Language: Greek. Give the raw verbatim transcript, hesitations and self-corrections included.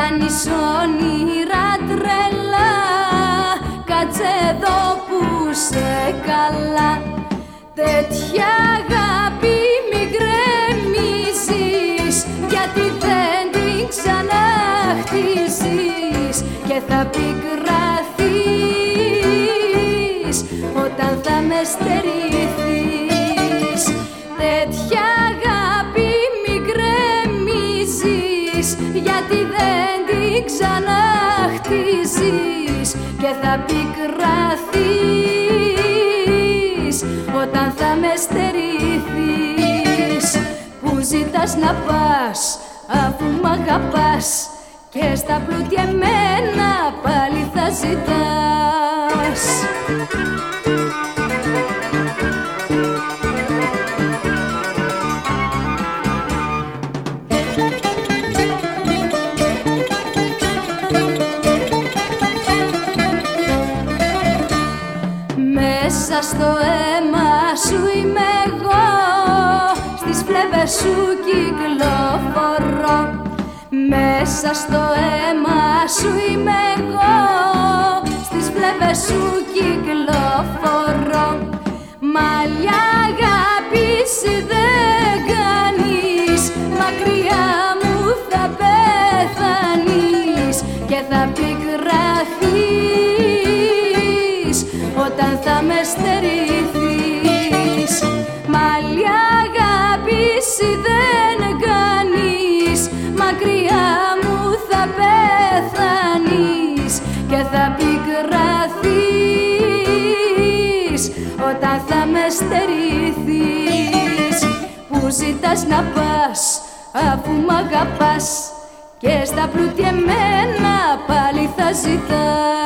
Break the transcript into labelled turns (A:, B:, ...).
A: κάνεις όνειρα τρελά, κάτσε εδώ που σε καλά. Τέτοια αγάπη μη γκρεμίζεις, γιατί δεν την ξαναχτίζεις και θα πικραθείς όταν θα με στερηθείς. Τέτοια αγάπη μη γκρεμίζεις, γιατί δεν την ξαναχτίζεις και θα πικραθείς όταν θα με στερηθείς. Πού ζητάς να πας αφού μ' αγαπάς, και στα πλούτια εμένα πάλι θα ζητάς. Μέσα στο αίμα σου είμαι εγώ, στις φλέβες σου κυκλοφορώ. Μέσα στο αίμα σου είμαι εγώ, στις φλέβες σου κυκλοφορώ. Μαλλιά αγάπης δεν κάνεις, μακριά μου θα πεθάνεις και θα πικραθείς όταν θα με στερηθείς. Μαλλιά αγάπης δεν κάνεις, μακριά μου θα πεθάνεις και θα πικραθείς όταν θα με στερηθείς. Πού ζητάς να πας αφού μ' αγαπάς, και στα πλούτια εμένα πάλι θα ζητάς.